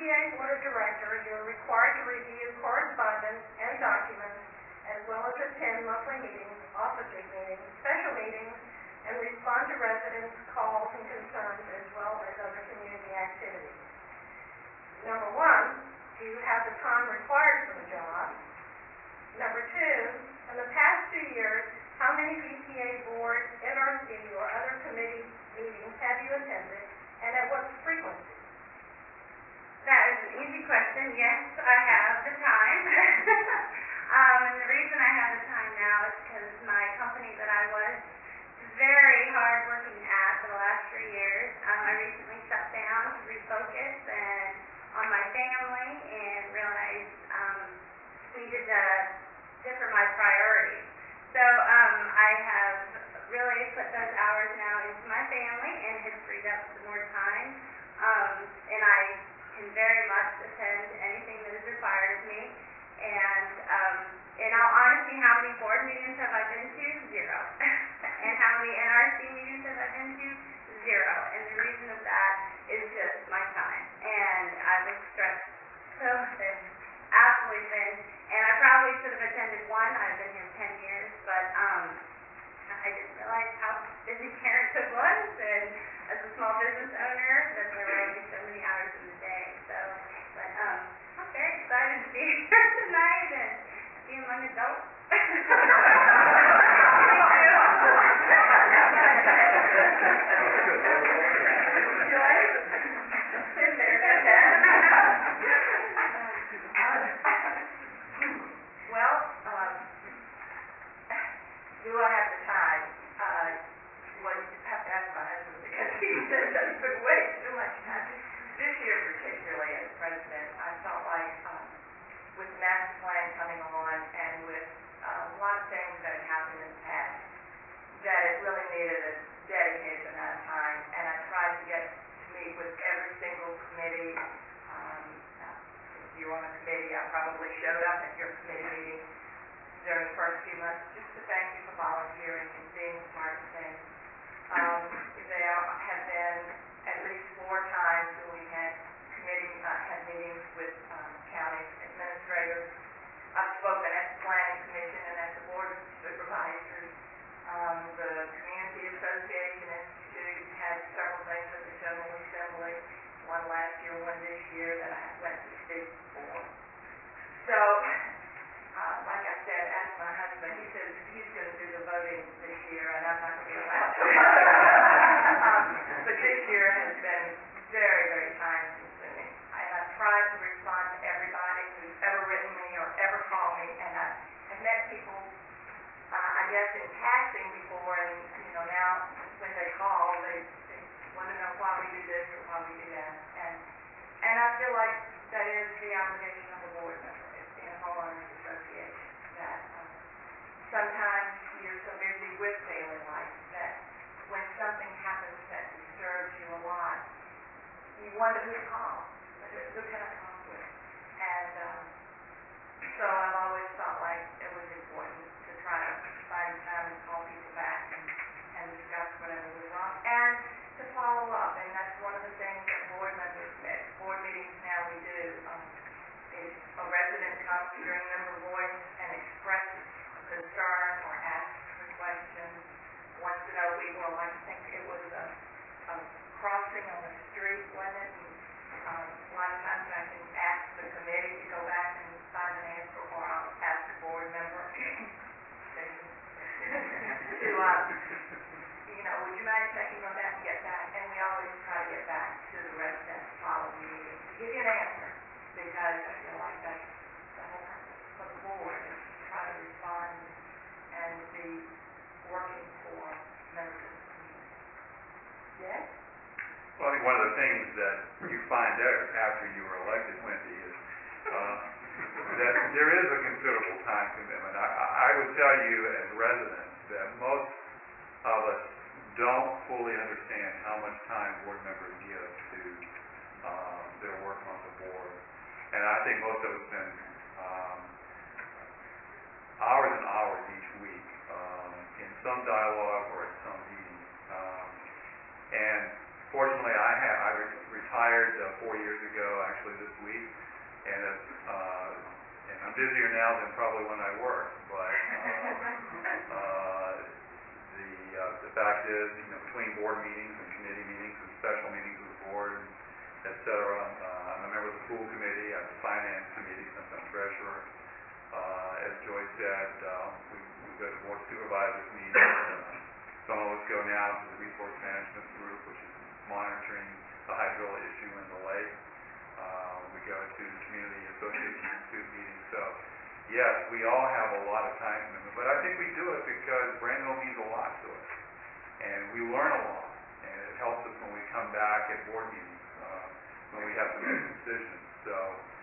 BPA Board of Directors, you are required to review correspondence and documents, as well as attend monthly meetings, officers' meetings, special meetings, and respond to residents' calls and concerns, as well as other community activities. Number one, do you have the time required for the job? Number two, in the past 2 years, how many BPA board, NRC, or other committee meetings have you attended, and at what frequency? That is an easy question. Yes, I have the time. And the reason I have the time now is because my company that I was very hard working at for the last 3 years, I recently shut down to refocus and on my family and realized needed to differ my priorities. So I have really put those hours now into my family and have freed up some more time. And I can very much attend anything that is required of me. And in all honesty, how many board meetings have I been to? 0. And how many NRC meetings have I been to? 0. And the reason of that is just my time. And I was stressed so thin, absolutely thin. And I probably should have attended one. I've been here 10 years, but I didn't realize how busy parenthood was, and as a small business owner, that there were only so many hours in the day. So, but I'm very excited to be here tonight and be among adults. Do I have the time? Well, you have to ask my husband because he says I put way too much time. This year particularly as president, I felt like with the master plan coming on and with a lot of things that had happened in the past, that it really needed a dedicated amount of time, and I tried to get to meet with every single committee. If you were on a committee, I probably showed up at your committee meeting during the first few months just to thank you for volunteering and being part of things. There have been at least 4 times when we had meetings with county administrators. I've spoken at the Planning Commission and at the Board of Supervisors. The Community Association Institute had several things at the General Assembly, one last year, one this year that I went to speak for. So, like I said, ask my husband. He says he's going to do the voting this year, and I'm not going to be allowed to. But this year has been very, very time-consuming. I've tried to respond to everybody who's ever written me or ever called me, and I've met people, I guess, in passing before, and now when they call, they want to know why we do this or why we do that, and I feel like that is the obligation of a board member. In a homeowners association, that sometimes you're so busy with daily life that when something happens that disturbs you a lot, you wonder who to call, who can I talk with, and so I've always felt like it was important to try to find time to call people back and discuss whatever was wrong, and to follow up, and that's one of the things that board meetings now we do. If a resident comes during member voice and expresses concern or asks for questions, wants to know, I think it was a crossing on the street, wasn't it? And a lot of times I can ask the committee to go back and find an answer, or I'll ask a board member to, would you mind checking on that and get back? And we always try to get back to the residents following the meeting to give you an answer. Because I feel like that's the whole purpose of the board, is to try to respond and be working for members of the community. Yes? Well, I think one of the things that you find out after you were elected, Wendy, is that there is a considerable time commitment. I would tell you as residents that most of us don't fully understand how much time board members give to their work on the board. And I think most of us spend hours and hours each week in some dialogue or at some meeting. And fortunately, I retired retired 4 years ago, actually this week, and I'm busier now than probably when I worked. But the fact is, between board meetings and committee meetings and special meetings of the board, et cetera, I'm a member of the school committee, I'm the finance committee since I'm treasurer. As Joyce said, we go to board supervisors meetings. Some of us go now to the resource management group, which is monitoring the hydrilla issue in the lake. We go to community association institute meetings. So, yes, we all have a lot of time commitment, but I think we do it because Brandonville means a lot to us, and we learn a lot, and it helps us when we come back at board meetings, when we have to make decisions. So,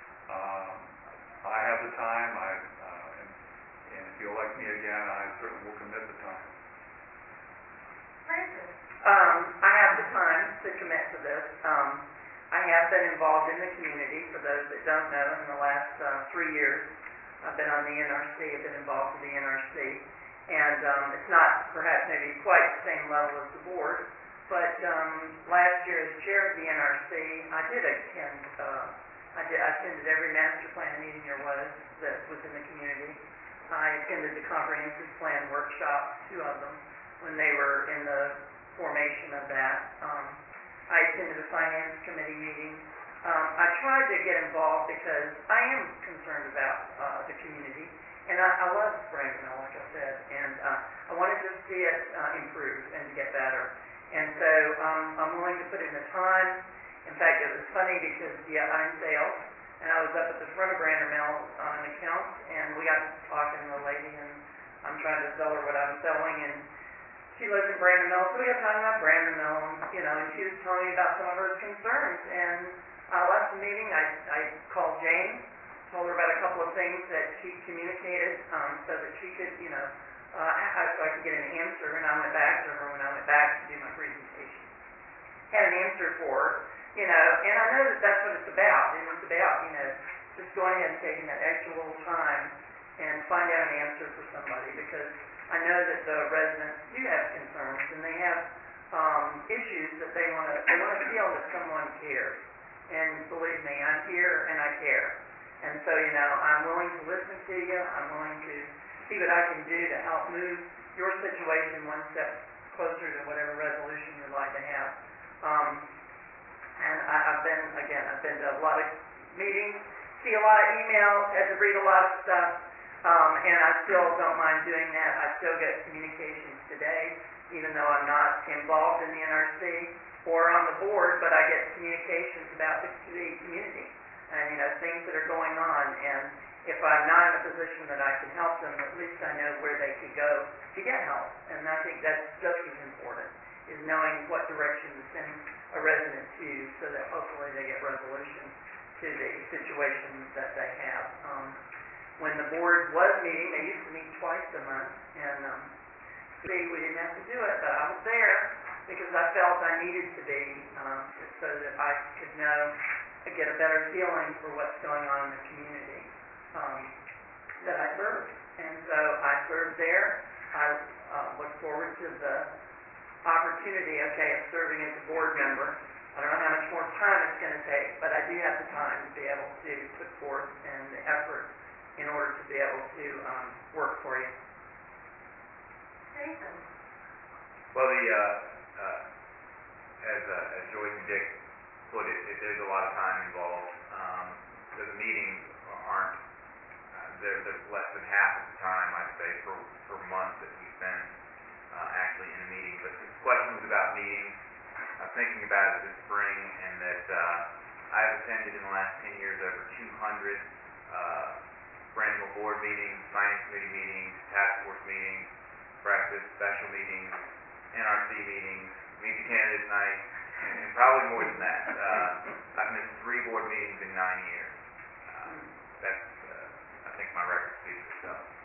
I have the time, and if you'll elect me again, I certainly will commit the time. Francis? I have the time to commit to this. I have been involved in the community. For those that don't know, in the last 3 years, I've been on the NRC. I've been involved with the NRC. And it's not perhaps maybe quite the same level as the board, but last year as chair of the NRC, I did attend, I attended every master plan meeting there was that was in the community. I attended the comprehensive plan workshops, 2 of them, when they were in the formation of that. I attended a finance committee meeting. I tried to get involved because I am concerned about the community, and I love Brandonville, like I said, and I wanted to see it improve and to get better. And so I'm willing to put in the time. In fact, it was funny because I'm in sales, and I was up at the front of Brandonville on an account, and we got talking to the lady, and I'm trying to sell her what I'm selling, and she lives in Brandonville, so we got talking about Brandonville, and she was telling me about some of her concerns. And last meeting, I called Jane, told her about a couple of things that she communicated so that she could, so I could get an answer. And I went back to her when I went back to do my presentation. Had an answer for her, and I know that that's what it's about. And it's about, just going ahead and taking that extra little time and find out an answer for somebody, because I know that the residents do have concerns, and they have issues that they want to feel that someone cares. And believe me, I'm here and I care. And so, I'm willing to listen to you. I'm willing to see what I can do to help move your situation one step closer to whatever resolution you'd like to have. And I've been to a lot of meetings, see a lot of emails, had to read a lot of stuff. And I still don't mind doing that. I still get communications today, even though I'm not involved in the NRC or on the board, but I get communications about the community and, things that are going on. And if I'm not in a position that I can help them, at least I know where they could go to get help. And I think that's just as important, is knowing what direction to send a resident to so that hopefully they get resolution to the situations that they have. When the board was meeting, they used to meet twice a month, and we didn't have to do it, but I was there because I felt I needed to be, just so that I could get a better feeling for what's going on in the community that I serve. And so I served there. I look forward to the opportunity, of serving as a board member. I don't know how much more time it's going to take, but I do have the time to be able to put forth and the effort in order to be able to work for you. Jason? Well, as Joyce and Dick put it, there's a lot of time involved. The meetings aren't, there's less than half of the time, I'd say, per month that we spend actually in a meeting. But the questions about meetings, I'm thinking about it this spring, and that I've attended in the last 10 years over 200 Brandonville board meetings, finance committee meetings, task force meetings, breakfast, special meetings, NRC meetings, meet the candidate night, and probably more than that. I've missed 3 board meetings in 9 years. That's, I think my record speaks for itself.